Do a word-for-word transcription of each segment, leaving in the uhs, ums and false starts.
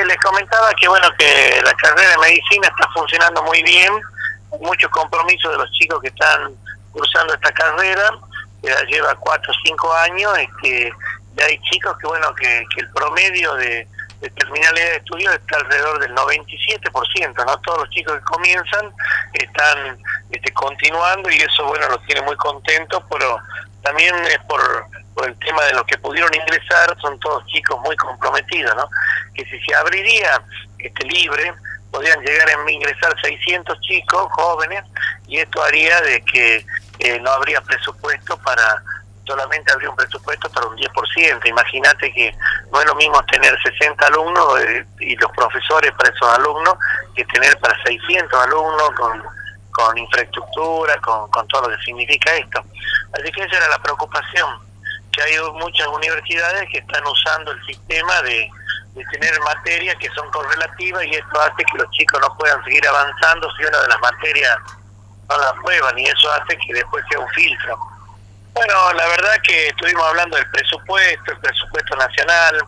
les comentaba que bueno, que la carrera de medicina está funcionando muy bien, muchos compromisos de los chicos que están cursando esta carrera, que ya lleva cuatro o cinco años, este, y hay chicos que bueno, que, que el promedio de, de terminalidad de estudios está alrededor del noventa y siete por ciento, ¿no? Todos los chicos que comienzan están este, continuando y eso bueno los tiene muy contentos, pero también es por, por el tema de los que pudieron ingresar, son todos chicos muy comprometidos, ¿no? Que si se abriría este libre, podrían llegar a ingresar seiscientos chicos jóvenes y esto haría de que eh, no habría presupuesto para, solamente habría un presupuesto para un diez por ciento. Imagínate que no es lo mismo tener sesenta alumnos eh, y los profesores para esos alumnos que tener para seiscientos alumnos con, con infraestructura, con, con todo lo que significa esto. Así que esa era la preocupación, que hay muchas universidades que están usando el sistema de, de tener materias que son correlativas y esto hace que los chicos no puedan seguir avanzando si una de las materias no la aprueban y eso hace que después sea un filtro. Bueno, la verdad que estuvimos hablando del presupuesto, el presupuesto nacional,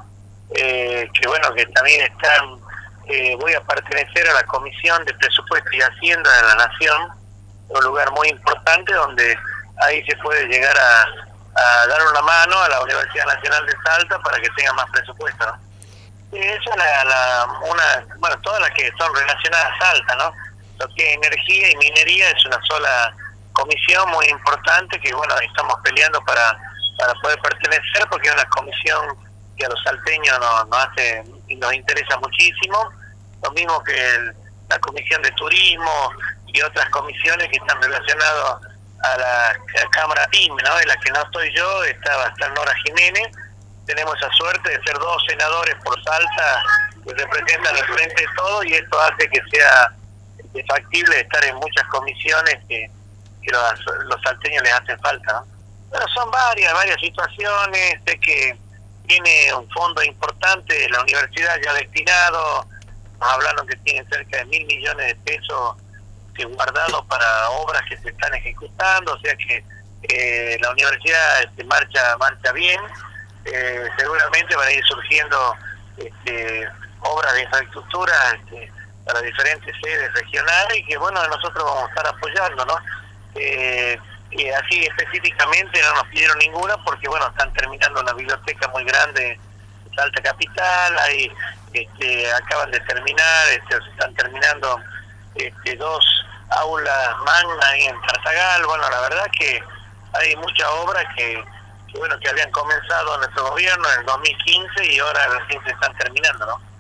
eh, que bueno, que también están, eh, voy a pertenecer a la Comisión de Presupuesto y Hacienda de la Nación, un lugar muy importante donde ahí se puede llegar a, a dar una mano a la Universidad Nacional de Salta para que tenga más presupuesto, ¿no? Y esa es la, la, una, bueno, todas las que son relacionadas a Salta, ¿no? Lo que es energía y minería es una sola comisión muy importante que, bueno, estamos peleando para, para poder pertenecer porque es una comisión que a los salteños nos, nos hace y nos interesa muchísimo, lo mismo que el, la comisión de turismo y otras comisiones que están relacionadas a la, a la Cámara PYME, ¿no? En la que no estoy yo, está, va a estar Nora Jiménez. Tenemos esa suerte de ser dos senadores por Salta que representan el frente de todo y esto hace que sea factible estar en muchas comisiones que, que los, los salteños les hacen falta, ¿no? Pero son varias, varias situaciones, sé que tiene un fondo importante de la universidad ya destinado, nos hablaron que tienen cerca de mil millones de pesos que guardados para obras que se están ejecutando, o sea que eh, la universidad este, marcha marcha bien, eh, seguramente van a ir surgiendo este, obras de infraestructura este, para diferentes sedes regionales y que bueno, nosotros vamos a estar apoyando, ¿no? Eh, y así específicamente no nos pidieron ninguna porque bueno, están terminando una biblioteca muy grande en Salta Capital, hay, este, acaban de terminar, este, se están terminando este, dos aulas magnas ahí en Tartagal. Bueno, la verdad que hay muchas obras que, que bueno, que habían comenzado nuestro gobierno en el dos mil quince y ahora recién se están terminando, ¿no?